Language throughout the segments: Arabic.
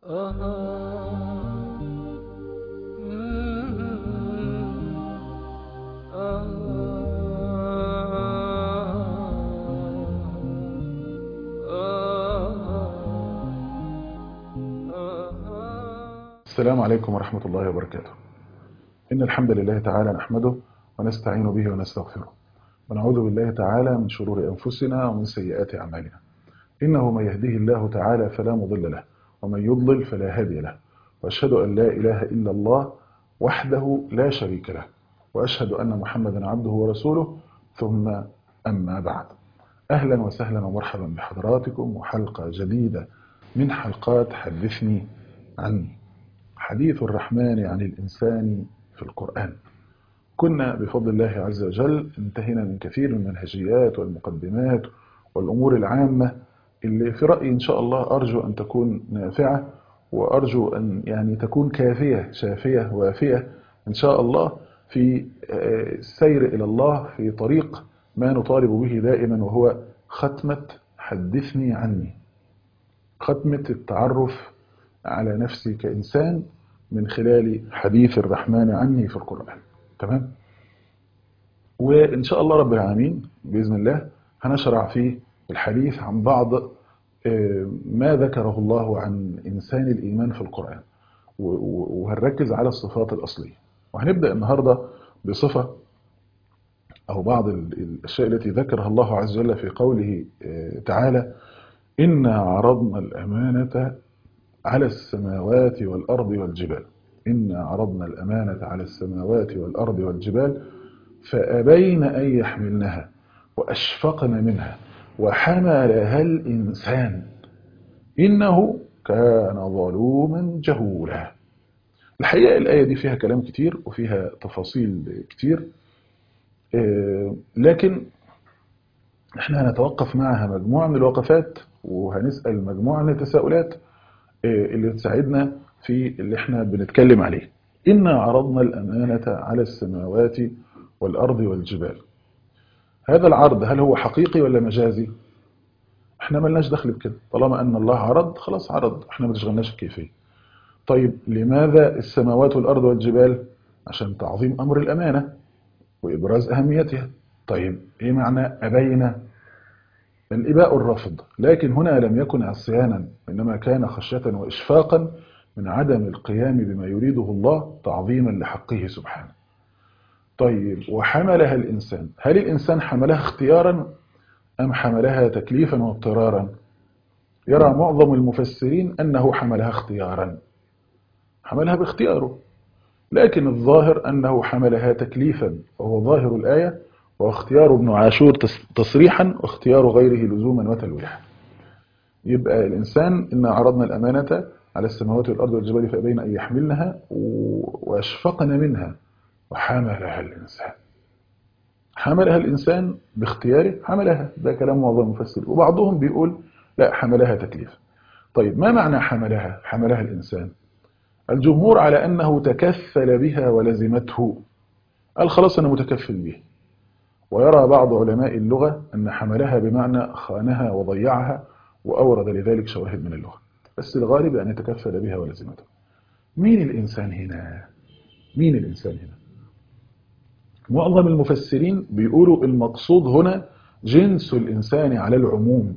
السلام عليكم ورحمة الله وبركاته. إن الحمد لله تعالى نحمده ونستعين به ونستغفره ونعوذ بالله تعالى من شرور أنفسنا ومن سيئات أعمالنا. إنه من يهديه الله تعالى فلا مضل له ومن يضلل فلا هادي له، وأشهد أن لا إله إلا الله وحده لا شريك له، وأشهد أن محمدا عبده ورسوله. ثم أما بعد، أهلا وسهلا ومرحبا بحضراتكم وحلقة جديدة من حلقات حدثني عني، حديث الرحمن عن الإنسان في القرآن. كنا بفضل الله عز وجل انتهينا من كثير من المنهجيات والمقدمات والأمور العامة اللي في رأيي إن شاء الله أرجو أن تكون نافعة، وأرجو أن يعني تكون كافية شافية وافية إن شاء الله في السير إلى الله في طريق ما نطالب به دائما، وهو ختمة حدثني عني، ختمة التعرف على نفسي كإنسان من خلال حديث الرحمن عني في القرآن. تمام؟ وإن شاء الله رب العالمين بإذن الله هنشرع في الحديث عن بعض ما ذكره الله عن إنسان الإيمان في القرآن، وهنركز على الصفات الأصلية. وهنبدأ النهاردة بصفة أو بعض الأشياء التي ذكرها الله عز وجل في قوله تعالى: إنا عرضنا الأمانة على السماوات والأرض والجبال. إنا عرضنا الأمانة على السماوات والأرض والجبال فأبين أن يحملنها وأشفقن منها وحملها الإنسان إنه كان ظلوما جهولا. الحقيقة الآية دي فيها كلام كتير وفيها تفاصيل كتير، لكن احنا هنتوقف معها مجموعة من الوقفات وهنسأل مجموعة من التساؤلات اللي تساعدنا في اللي احنا بنتكلم عليه. إنا عرضنا الأمانة على السماوات والأرض والجبال. هذا العرض هل هو حقيقي ولا مجازي؟ احنا ملناش دخل بكده، طالما أن الله عرض خلاص عرض، احنا ما تشغلناش الكيفية. طيب لماذا السماوات والأرض والجبال؟ عشان تعظيم أمر الأمانة وإبراز أهميتها. طيب ايه معنى أبين؟ الإباء الرفض، لكن هنا لم يكن عصيانا، إنما كان خشية وإشفاقا من عدم القيام بما يريده الله تعظيما لحقه سبحانه. طيب وحملها الإنسان، هل الإنسان حملها اختيارا أم حملها تكليفا واضطرارا؟ يرى معظم المفسرين أنه حملها اختيارا، حملها باختياره، لكن الظاهر أنه حملها تكليفا، وهو ظاهر الآية، واختيار ابن عاشور تصريحا واختيار غيره لزوما وتلويحا. يبقى الإنسان إن عرضنا الأمانة على السماوات والأرض والجبال فأبين أن يحملنها وأشفقن منها وحملها الإنسان. حملها الإنسان باختياره، حملها، ده كلام معظم المفسرين، وبعضهم بيقول لا حملها تكليف. طيب ما معنى حملها؟ حملها الإنسان. الجمهور على أنه تكفل بها ولزمته، قال خلاص أنا متكفل به. ويرى بعض علماء اللغة أن حملها بمعنى خانها وضيعها، وأورد لذلك شواهد من اللغة، بس الغالب أن يتكفل بها ولزمته. مين الإنسان هنا؟ مين الإنسان هنا؟ معظم المفسرين بيقولوا المقصود هنا جنس الإنسان على العموم.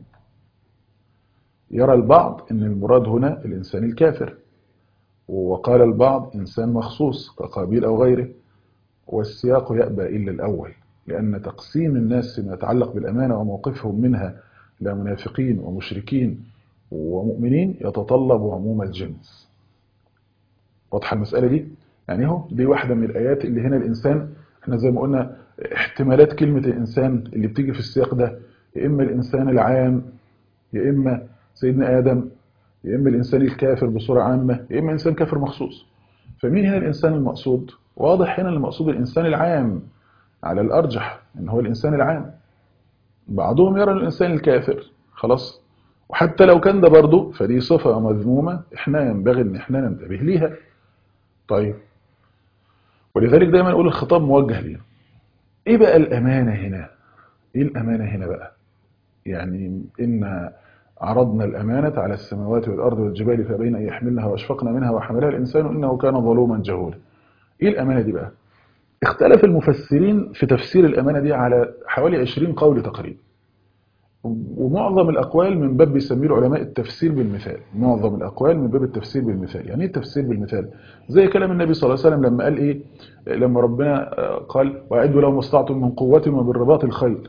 يرى البعض أن المراد هنا الإنسان الكافر، وقال البعض إنسان مخصوص كقابيل أو غيره، والسياق يأبى إلا الأول، لأن تقسيم الناس فيما يتعلق بالأمانة وموقفهم منها إلى منافقين ومشركين ومؤمنين يتطلب عموم الجنس. واضحة المسألة دي؟ يعني هو دي واحدة من الآيات اللي هنا الإنسان، احنا زي ما قلنا احتمالات كلمة الإنسان اللي بتيجي في السياق ده، يا إما الإنسان العام، يا إما سيدنا آدم، يا إما الإنسان الكافر بصورة عامة، يا إما إنسان كافر مخصوص. فمين هنا الإنسان المقصود؟ واضح هنا المقصود الإنسان العام على الأرجح، إن هو الإنسان العام. بعضهم يرى الإنسان الكافر خلاص، وحتى لو كان ده برضه فدي صفة مذمومة احنا ينبغي ان احنا ننتبه ليها. طيب ولذلك دايما اقول الخطاب موجه لينا. ايه بقى الأمانة هنا؟ ايه الأمانة هنا بقى؟ يعني إن عرضنا الأمانة على السماوات والأرض والجبال فأبين أن يحملنها وأشفقن منها وحملها الإنسان إنه كان ظلوما جهولا. إيه الأمانة دي بقى؟ اختلف المفسرين في تفسير الأمانة دي على حوالي 20 قول تقريبا، ومعظم الأقوال من باب بيسميه العلماء التفسير بالمثال. معظم الأقوال من باب التفسير بالمثال. يعني إيه التفسير بالمثال؟ زي كلام النبي صلى الله عليه وسلم لما قال إيه، لما ربنا قال وأعدوا لهم ما استطعتم من قوة وبالرباط الخيل.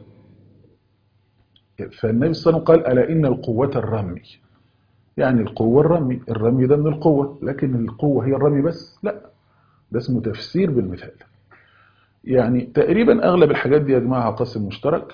فالنبي صلى الله عليه وسلم قال ألا إن القوة الرمي. يعني القوة الرمي، الرمي ده من القوة، لكن القوة هي الرمي بس؟ لا، ده اسمه تفسير بالمثال. يعني تقريبا أغلب الحاجات دي يجمعها قاسم مشترك،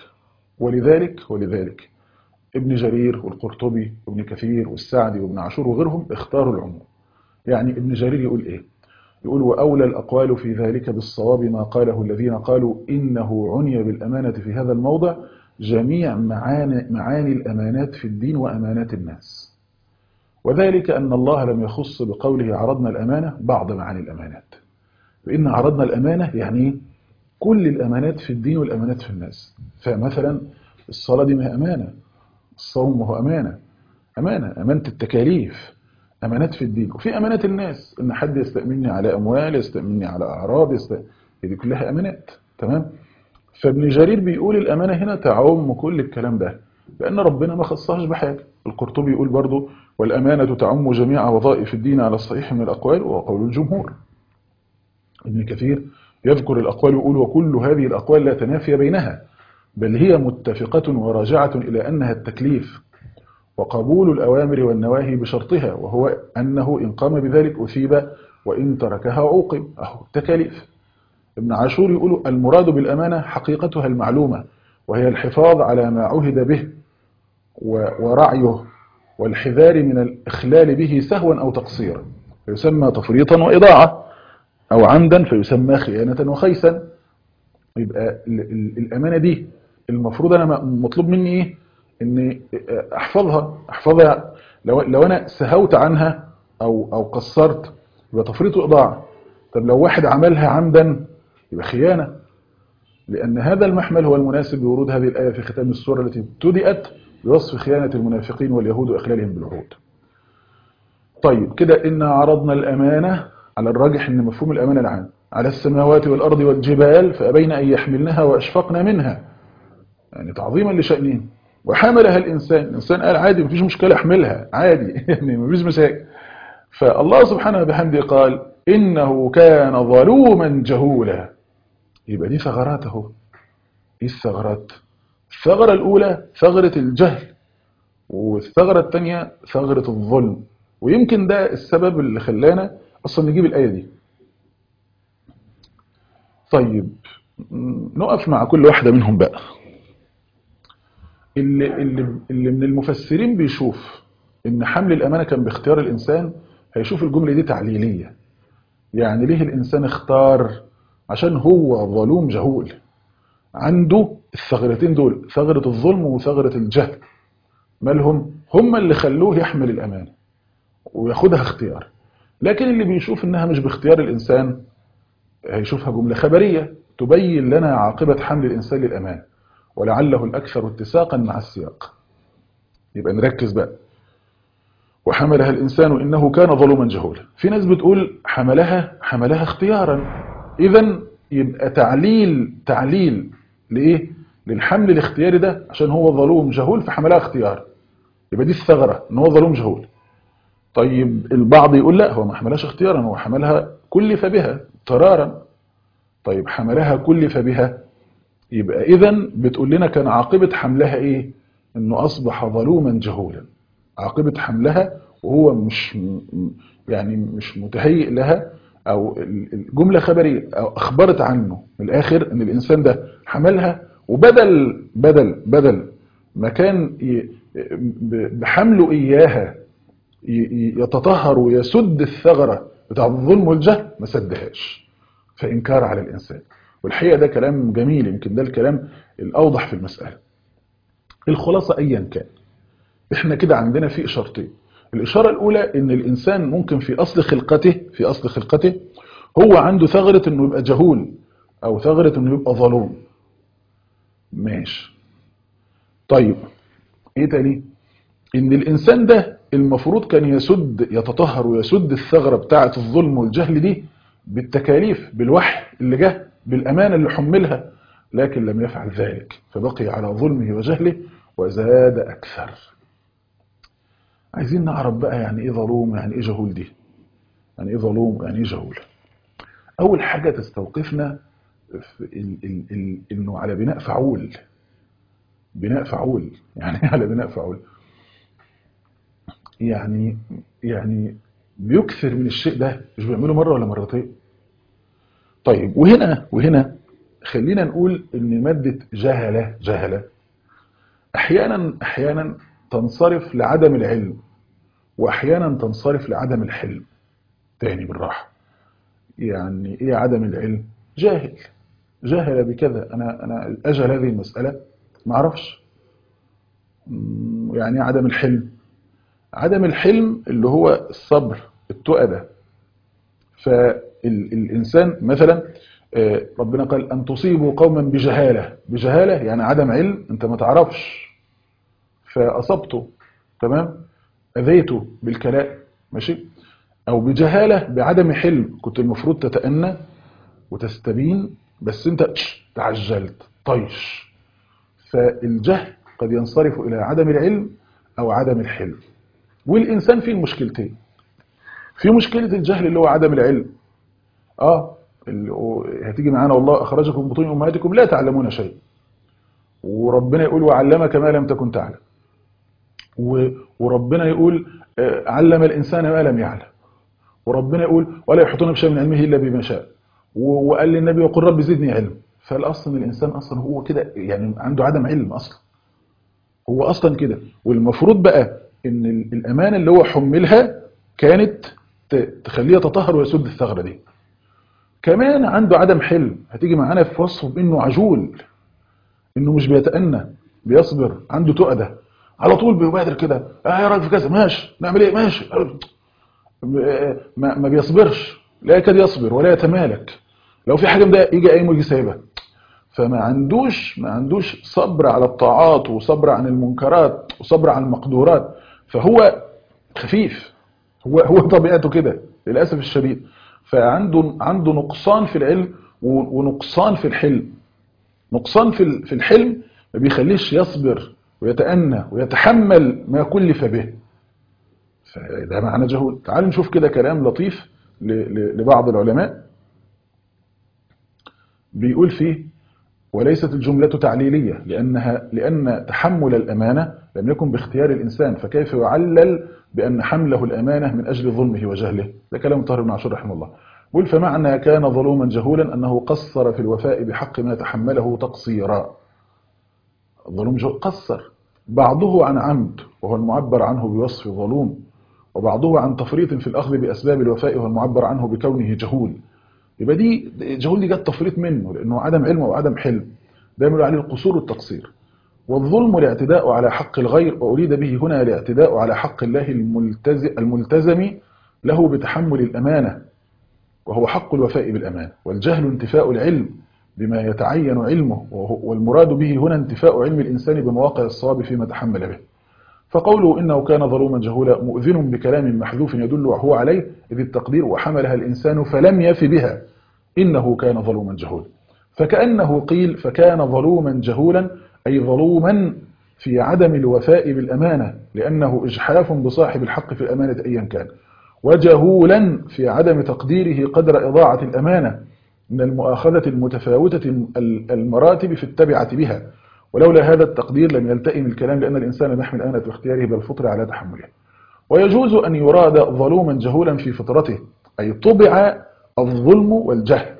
ولذلك ابن جرير والقرطبي وابن كثير والسعدي وابن عاشور وغيرهم اختاروا العموم. يعني ابن جرير يقول إيه؟ يقول وأولى الأقوال في ذلك بالصواب ما قاله الذين قالوا إنه عني بالأمانة في هذا الموضع جميع معاني الأمانات في الدين وأمانات الناس، وذلك أن الله لم يخص بقوله عرضنا الأمانة بعض معاني الأمانات، فإن عرضنا الأمانة يعني كل الأمانات في الدين والأمانات في الناس. فمثلا الصلاة دي ما أمانة، الصوم هو أمانة، أمانة التكاليف، أمانات في الدين. وفي أمانات الناس، إن حد يستأمنني على أموال، يستأمنني على أعراض، دي كلها أمانات. تمام. فابن جرير بيقول الأمانة هنا تعم كل الكلام ده، لأن ربنا ما خصهاش بحاجة. القرطبي يقول برضو والأمانة تعم جميع وظائف الدين على الصحيح من الأقوال وهو قول الجمهور. ابن كثير يذكر الأقوال ويقول وكل هذه الأقوال لا تنافي بينها، بل هي متفقة وراجعة إلى أنها التكليف وقبول الأوامر والنواهي بشرطها، وهو أنه إن قام بذلك أثيب وإن تركها عوقب، أهو التكاليف. ابن عاشور يقول المراد بالأمانة حقيقتها المعلومة، وهي الحفاظ على ما عهد به ورعيه والحذار من الإخلال به سهوا أو تقصيرا فيسمى تفريطا وإضاعة، أو عمدا فيسمى خيانة وخيسا. يبقى الأمانة دي المفروض أنا مطلوب مني إيه؟ إني أحفظها. لو أنا سهوت عنها أو قصرت يبقى تفريط وإضاعة. طب لو واحد عملها عمدا يبقى خيانة، لأن هذا المحمل هو المناسب لورود هذه الآية في ختام السورة التي ابتدأت بوصف خيانة المنافقين واليهود وإخلالهم بالعهود. طيب كده إن عرضنا الأمانة، على الراجح إن مفهوم الأمانة العام، على السماوات والأرض والجبال فأبين أن يحملنها وأشفقن منها، يعني تعظيما لشأنهم. وحملها الإنسان قال عادي مفيش مشكلة أحملها عادي يعني مفيش مشاكل. فالله سبحانه وبحمده قال إنه كان ظلوما جهولا. يبقى دي ثغرات اهو. ايه الثغرات؟ الثغرة الأولى ثغرة الجهل، والثغرة الثانية ثغرة الظلم. ويمكن ده السبب اللي خلانا أصلا نجيب الآية دي. طيب نقف مع كل واحدة منهم بقى. اللي من المفسرين بيشوف إن حمل الأمانة كان باختيار الإنسان هيشوف الجملة دي تعليلية. يعني ليه الإنسان اختار؟ عشان هو ظلوم جهول، عنده الثغرتين دول، ثغرة الظلم وثغرة الجهل. مالهم؟ هم اللي خلوه يحمل الأمانة وياخدها اختيار. لكن اللي بيشوف إنها مش باختيار الإنسان هيشوفها جملة خبرية تبين لنا عاقبة حمل الإنسان للأمانة، ولعله الأكثر اتساقا مع السياق. يبقى نركز بقى. وحملها الإنسان إنه كان ظلوما جهولا. في ناس بتقول حملها اختيارا، إذن يبقى تعليل لإيه؟ للحمل الاختياري ده عشان هو ظلوم جهول فحملها اختيار. يبقى دي الثغرة ان هو ظلوم جهول. طيب البعض يقول لا، هو ما حملهاش اختيارا، هو حملها كلف بها اضطرارا. طيب حملها كلف بها، يبقى اذا بتقول لنا كان عاقبة حملها ايه؟ انه اصبح ظلوما جهولا. عاقبة حملها وهو مش متهيئ لها، او الجملة خبرية او اخبرت عنه من الاخر ان الانسان ده حملها، وبدل بدل ما كان بحمله اياها يتطهر ويسد الثغرة بتاع الظلم والجهل، ما سدهاش، فإنكار على الإنسان. والحقيقة ده كلام جميل، يمكن ده الكلام الأوضح في المسألة. الخلاصة أيا كان، إحنا كده عندنا في إشارتين. الإشارة الأولى إن الإنسان ممكن في أصل خلقته هو عنده ثغرة إنه يبقى جهول، أو ثغرة إنه يبقى ظلوم. ماشي. طيب إيه تاني؟ إن الإنسان ده المفروض كان يتطهر ويسد الثغرة بتاعة الظلم والجهل دي بالتكاليف، بالوحي اللي جه، بالأمانة اللي حملها، لكن لم يفعل ذلك، فبقي على ظلمه وجهله وزاد أكثر. عايزين نعرف بقى يعني إيه ظلوم، يعني إيه جهول دي، يعني إيه ظلوم، يعني إيه جهول. أول حاجة تستوقفنا في إنه على بناء فعول. بناء فعول يعني إيه على بناء فعول؟ يعني بيكثر من الشيء ده، مش بيعمله مرة ولا مرتين. طيب وهنا خلينا نقول ان مادة جهلة احيانا تنصرف لعدم العلم، واحيانا تنصرف لعدم الحلم. تاني بالراحة، يعني ايه عدم العلم؟ جاهل بكذا، انا اجهل هذه المسألة، ما اعرفش. يعني ايه عدم الحلم؟ عدم الحلم اللي هو الصبر، التقى ده. فالإنسان مثلا ربنا قال أن تصيبوا قوما بجهالة يعني عدم علم، أنت ما تعرفش فأصبته، تمام، أذيته بالكلام، ماشي. أو بجهالة بعدم حلم، كنت المفروض تتأنى وتستبين، بس أنت تعجلت طيش. فالجهل قد ينصرف إلى عدم العلم أو عدم الحلم. والإنسان فيه المشكلتين. في مشكلة الجهل اللي هو عدم العلم، هتيجي معانا والله اخرجكم من بطون امهاتكم لا تعلمون شيء، وربنا يقول وعلمك ما لم تكن تعلم، وربنا يقول علم الانسان ما لم يعلم، وربنا يقول ولا يحيطون بشيء من علمه الا بما شاء، وقال للنبي وقل رب زدني علم. فالاصل الانسان اصلا هو كده، يعني عنده عدم علم اصلا، هو اصلا كده. والمفروض بقى ان الامانه اللي هو حملها كانت تخليه يتطهر ويسد الثغره دي. كمان عنده عدم حلم، هتيجي معانا في وصفه بانه عجول، انه مش بيتأنى، بيصبر، عنده تؤدة، على طول بيبادر كده، ايه رايك في كذا، ماشي، نعمل ايه، ماشي. ما بيصبرش، لا يكاد يصبر ولا يتمالك. لو في حاجه مضايقه يجي قايم ويجي سايبها. ما عندوش صبر على الطاعات، وصبر عن المنكرات، وصبر عن المقدورات. فهو خفيف، هو طبيعته كده للاسف الشديد. فعنده نقصان في العلم ونقصان في الحلم. نقصان في الحلم ما بيخليش يصبر ويتأنى ويتحمل ما كلف به. فده معنى جهول. تعالوا نشوف كده كلام لطيف لبعض العلماء بيقول فيه: وليست الجملة تعليلية، لأن تحمل الأمانة لم يكن باختيار الإنسان، فكيف يعلل بأن حمله الأمانة من أجل ظلمه وجهله؟ ده كلام طاهر بن عاشور رحمه الله. يقول: فمعنى كان ظلوما جهولا أنه قصر في الوفاء بحق ما تحمله تقصيرا. الظلوم قصر، بعضه عن عمد وهو المعبر عنه بوصف ظلوم، وبعضه عن تفريط في الأخذ بأسباب الوفاء وهو المعبر عنه بكونه جهول. يبقى دي جهول، دي جت تفريط منه لأنه عدم علم أو عدم حلم، ده يعمل عليه القصور والتقصير. والظلم الاعتداء على حق الغير، وأريد به هنا الاعتداء على حق الله الملتزم له بتحمل الأمانة، وهو حق الوفاء بالأمانة. والجهل انتفاء العلم بما يتعين علمه، والمراد به هنا انتفاء علم الإنسان بمواقع الصواب فيما تحمل به. فقوله إنه كان ظلوما جهولا مؤذن بكلام محذوف يدل هو عليه، إذ التقدير وحملها الإنسان فلم يف بها إنه كان ظلوما جهولا. فكأنه قيل فكان ظلوما جهولا، أي ظلوما في عدم الوفاء بالأمانة، لأنه إجحاف بصاحب الحق في الأمانة أيا كان، وجهولا في عدم تقديره قدر إضاعة الأمانة من المؤاخذة المتفاوتة المراتب في التبعة بها. ولولا هذا التقدير لم يلتئم الكلام، لأن الإنسان يحمل الأمانة باختياره بالفطر على تحملها. ويجوز أن يراد ظلوما جهولا في فطرته، أي طبع الظلم والجهل،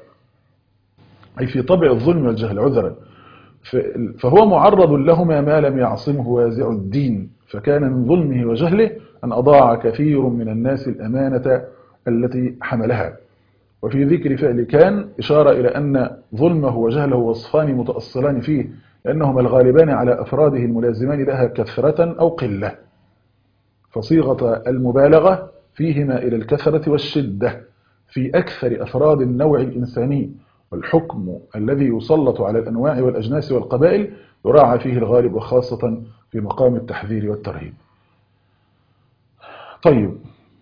أي في طبع الظلم والجهل عذرا، فهو معرض لهما ما لم يعصمه وازع الدين. فكان من ظلمه وجهله أن أضاع كثير من الناس الأمانة التي حملها. وفي ذكر فعل كان إشارة إلى أن ظلمه وجهله وصفان متأصلان فيه، لأنهما الغالبان على أفراده الملازمان لها كثرة أو قلة، فصيغة المبالغة فيهما إلى الكثرة والشدة في أكثر أفراد النوع الإنساني. والحكم الذي يسلط على الأنواع والأجناس والقبائل يراعى فيه الغالب، وخاصة في مقام التحذير والترهيب. طيب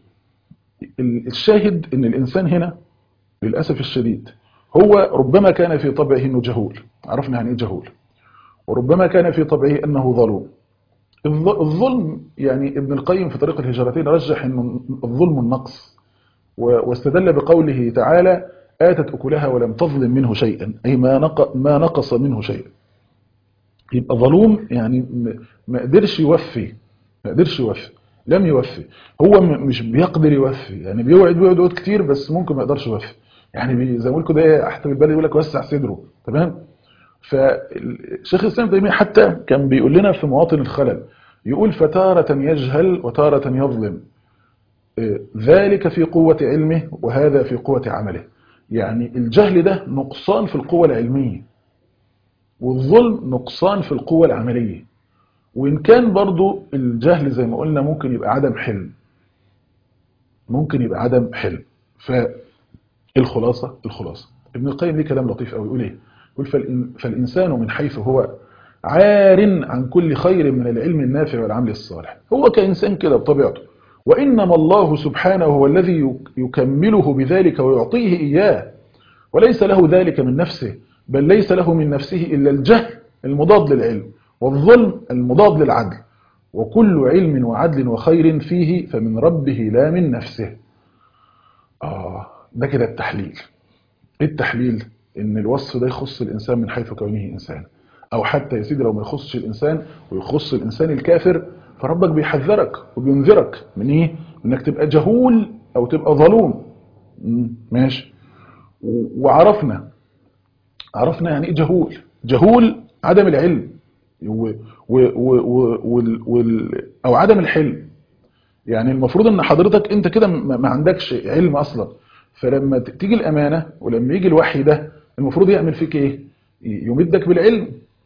الشاهد ان الانسان هنا للاسف الشديد هو ربما كان في طبعه انه جهول، عرفنا يعني ايه جهول، وربما كان في طبعه انه ظلوم. الظلم يعني ابن القيم في طريق الهجرتين رجح ان الظلم النقص، واستدل بقوله تعالى آتت أكلها ولم تظلم منه شيئا، أي ما نقص منه شيئا. يبقى ظلوم يعني ما قدرش يوفي، ما قدرش يوفي، لم يوفي. هو مش بيقدر يوفي، يعني بيوعد كتير بس ممكن ما يقدرش يوفي. يعني زي ما بقول كده ايه، احسب البلد يقول لك وسع صدره، تمام. فالشيخ الاسلام ابن تيميه حتى كان بيقول لنا في مواطن الخلل، يقول فتارة يجهل وتارة يظلم، ذلك في قوة علمه وهذا في قوة عمله. يعني الجهل ده نقصان في القوة العلمية، والظلم نقصان في القوة العملية. وإن كان برضو الجهل زي ما قلنا ممكن يبقى عدم حلم، ممكن يبقى عدم حلم. فالخلاصة ابن القيم ليه كلام لطيف قوي، يقول ايه؟ يقول فالإنسان من حيث هو عار عن كل خير من العلم النافع والعمل الصالح، هو كإنسان كده بطبيعته، وإنما الله سبحانه هو الذي يكمله بذلك ويعطيه إياه، وليس له ذلك من نفسه، بل ليس له من نفسه إلا الجهل المضاد للعلم، والظلم المضاد للعدل، وكل علم وعدل وخير فيه فمن ربه لا من نفسه. ده كده التحليل. ايه التحليل؟ ان الوصف ده يخص الانسان من حيث كونه انسان، او حتى يا سيدي لو ما يخصش الانسان ويخص الانسان الكافر، فربك بيحذرك وبينذرك من ايه؟ انك تبقى جهول او تبقى ظلوم. ماشي. عرفنا يعني ايه جهول. جهول عدم العلم او عدم الحلم. يعني المفروض ان حضرتك انت كده ما عندكش علم اصلا، فلما تيجي الامانه ولما يجي الوحي ده المفروض يعمل فيك ايه؟ يمدك بالعلم،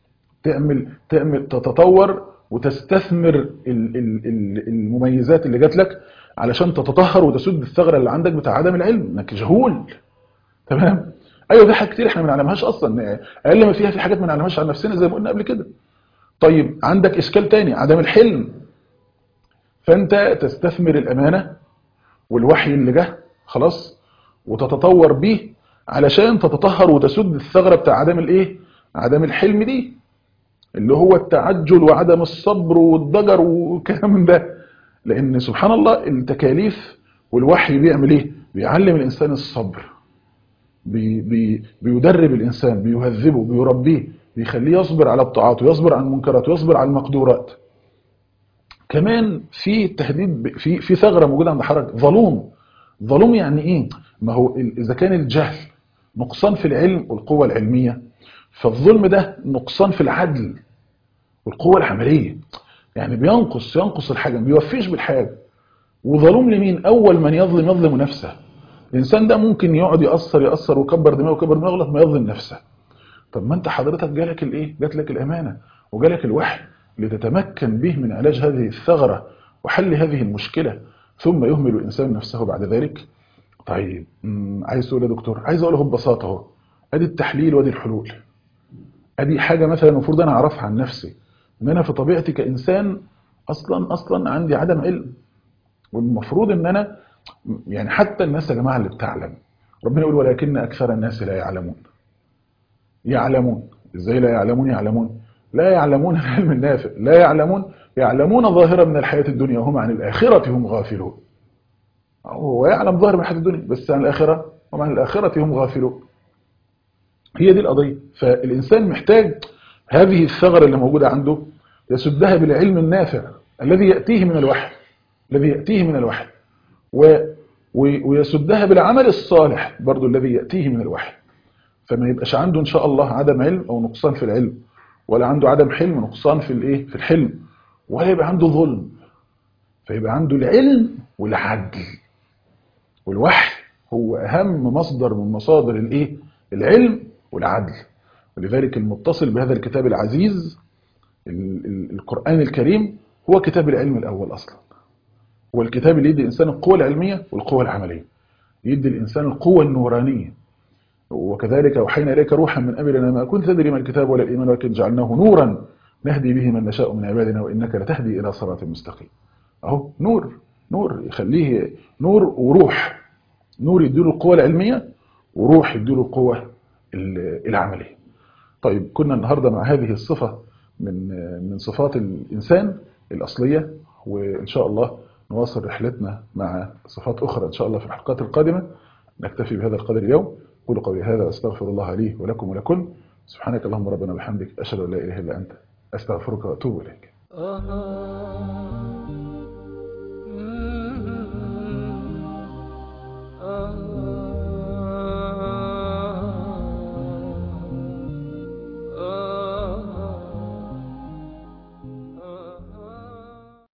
تتطور وتستثمر المميزات اللي جات لك علشان تتطهر وتسد الثغره اللي عندك بتاع عدم العلم، انك جهول. تمام. ايوه في حاجات كتير احنا ما نعلمهاش اصلا، اقل ما فيها في حاجات ما نعلمهاش عن نفسنا زي ما قلنا قبل كده. طيب عندك اشكال تاني، عدم الحلم. فانت تستثمر الامانه والوحي اللي جه خلاص وتتطور بيه علشان تتطهر وتسد الثغره بتاع عدم الايه؟ عدم الحلم دي، اللي هو التعجل وعدم الصبر والضجر والكلام من ده. لان سبحان الله التكاليف والوحي بيعمل ايه؟ بيعلم الانسان الصبر، بيدرب الانسان، بيهذبه، بيربيه، بيخليه يصبر على الطاعات ويصبر على المنكرات ويصبر على المقدورات. كمان في تهديد، في ثغره موجوده عند حضرتك، ظلوم. ظلوم يعني ايه؟ ما هو اذا كان الجهل نقصان في العلم والقوه العلميه، فالظلم ده نقصان في العدل والقوه العمليه. يعني ينقص الحاجه، ما بيوفيش بالحاجه. وظلوم لمين؟ اول من يظلم نفسه. الانسان ده ممكن يقعد يأثر ويكبر دماغه يغلط ما يظلم نفسه. طب ما انت حضرتك جالك الايه؟ جات لك الامانه وجالك الوحي لتتمكن به من علاج هذه الثغره وحل هذه المشكله، ثم يهمل الانسان نفسه بعد ذلك. طيب عايز تقول يا دكتور؟ عايز اقوله ببساطه اهو، ادي التحليل وادي الحلول. ادي حاجه مثلا المفروض انا اعرفها عن نفسي، ان انا في طبيعتي كانسان اصلا عندي عدم علم، والمفروض ان انا يعني حتى الناس يا جماعه اللي بتعلم، ربنا يقول ولكن اكثر الناس لا يعلمون. يعلمون ازاي؟ لا يعلمون لا يعلمون العلم النافع، لا يعلمون ظاهرا من الحياه الدنيا وهم عن الاخره هم غافلون. هو يعلم ظاهر من الحياه الدنيا بس عن الاخره هم عن الاخره هم غافلون. هي دي القضيه. فالانسان محتاج هذه الثغره اللي موجوده عنده يسدها بالعلم النافع الذي ياتيه من الوحي، ويسدها بالعمل الصالح برضو الذي ياتيه من الوحي. فما يبقاش عنده ان شاء الله عدم علم او نقصان في العلم، ولا عنده عدم حلم ونقصان في الايه؟ في الحلم، ولا يبقى عنده ظلم. فيبقى عنده العلم والعدل. والوحي هو اهم مصدر من مصادر الايه؟ العلم والعدل. ولذلك المتصل بهذا الكتاب العزيز القرآن الكريم هو كتاب العلم الاول اصلا. هو الكتاب اللي يدي الانسان القوة العلمية والقوة العملية، يدي الانسان القوة النورانية. وكذلك أوحينا إليك روحا من أمرنا ما كنت تدري ما الكتاب ولا الإيمان ولكن جعلناه نورا نهدي به من نشاء من عبادنا وإنك لتهدي إلى صراط مستقيم. أهو نور. نور يخليه نور وروح. نور يديله القوة العلمية، وروح يديله القوة العملية. طيب كنا النهاردة مع هذه الصفة من صفات الإنسان الأصلية، وإن شاء الله نواصل رحلتنا مع صفات أخرى إن شاء الله في الحلقات القادمة. نكتفي بهذا القدر اليوم. قولوا قولي هذا، أستغفر الله لي ولكم ولكل. سبحانك اللهم ربنا وبحمدك، أشهد أن لا إله إلا أنت، أستغفرك وأتوب إليك.